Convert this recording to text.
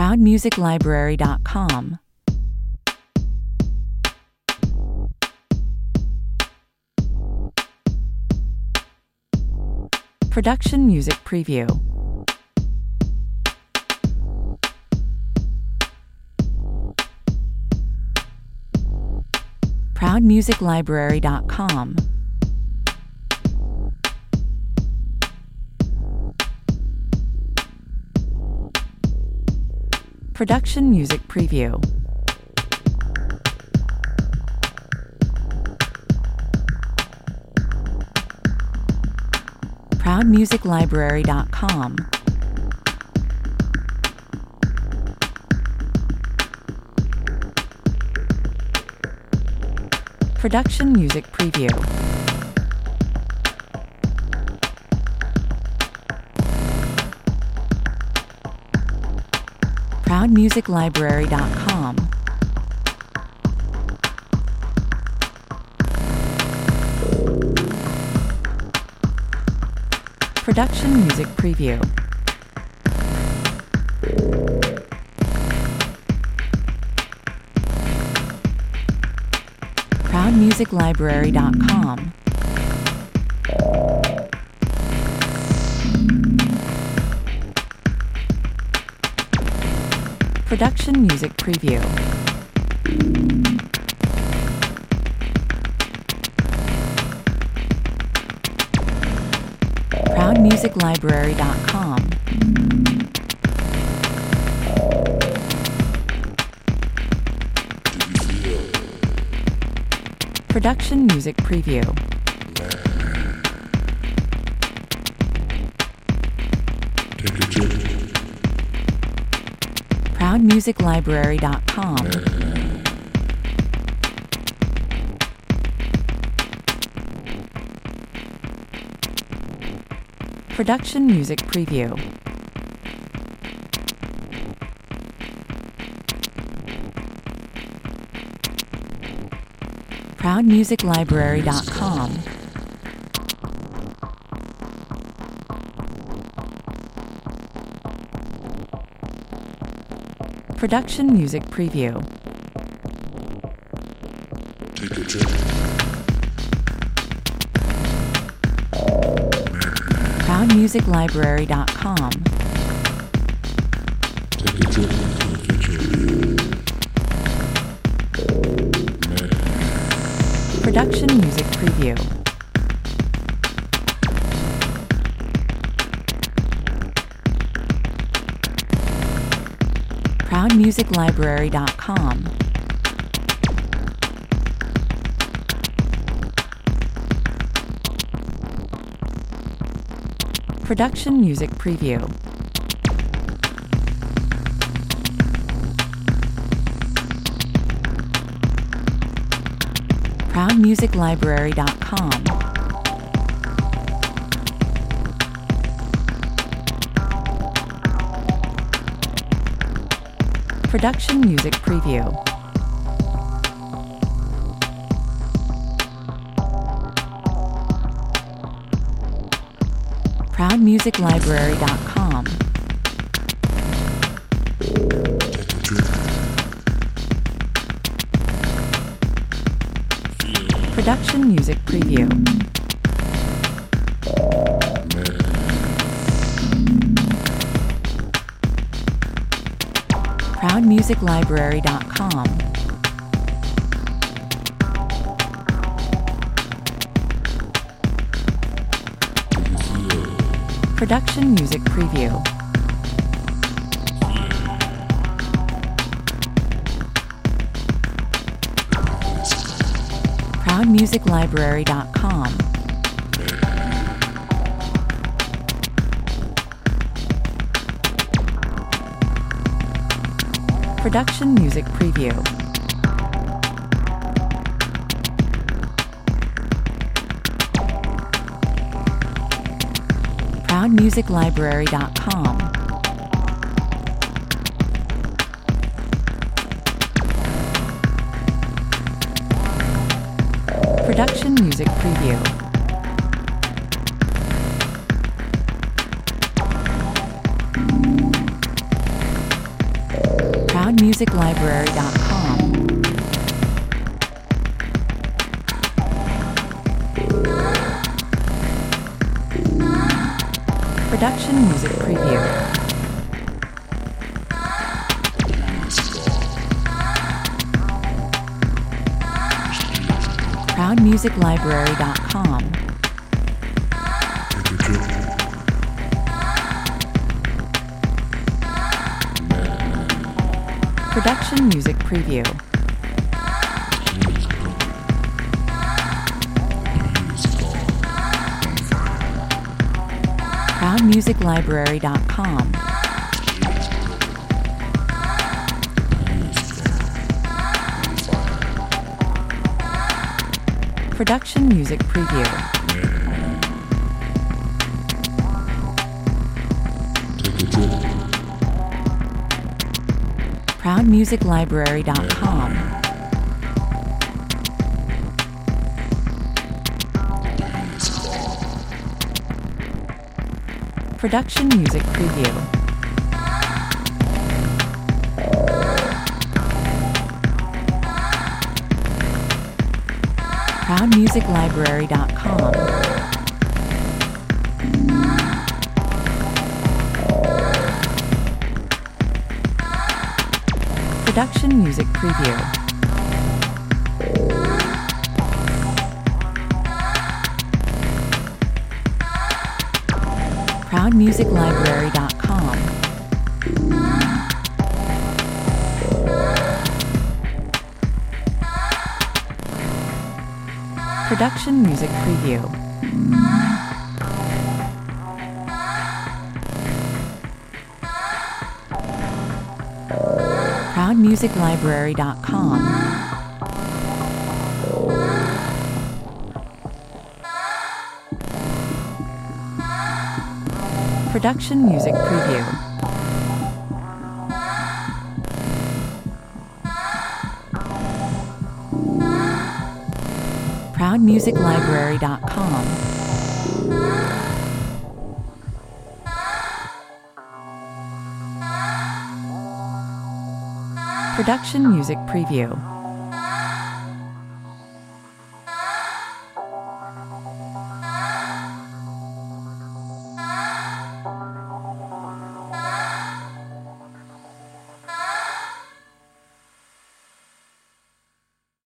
ProudMusicLibrary.com. Production Music Preview. ProudMusicLibrary.com. Production Music Preview. ProudMusicLibrary.com. Production Music Preview. ProudMusicLibrary.com. Production Music Preview. ProudMusicLibrary.com. Production Music Preview. ProudMusicLibrary.com. Production Music Preview. ProudMusicLibrary.com. Production Music Preview. ProudMusicLibrary.com. Production Music Preview. ProudMusicLibrary.com. Production Music Preview. ProudMusicLibrary.com. Production Music Preview. ProudMusicLibrary.com. Production Music Preview. ProudMusicLibrary.com. Production Music Preview. ProudMusicLibrary.com. Production Music Preview. ProudMusicLibrary.com. Production Music Preview. ProudMusicLibrary.com. Production Music Preview. ProudMusicLibrary.com. Production Music Preview. ProudMusicLibrary.com. Production Music Preview. ProudMusicLibrary.com. Production Music Preview. ProudMusicLibrary.com. Production Music Preview. ProudMusicLibrary.com. Production Music Preview. ProudMusicLibrary.com. Production Music Preview. ProudMusicLibrary.com. Production Music Preview. ProudMusicLibrary.com. Production Music Preview.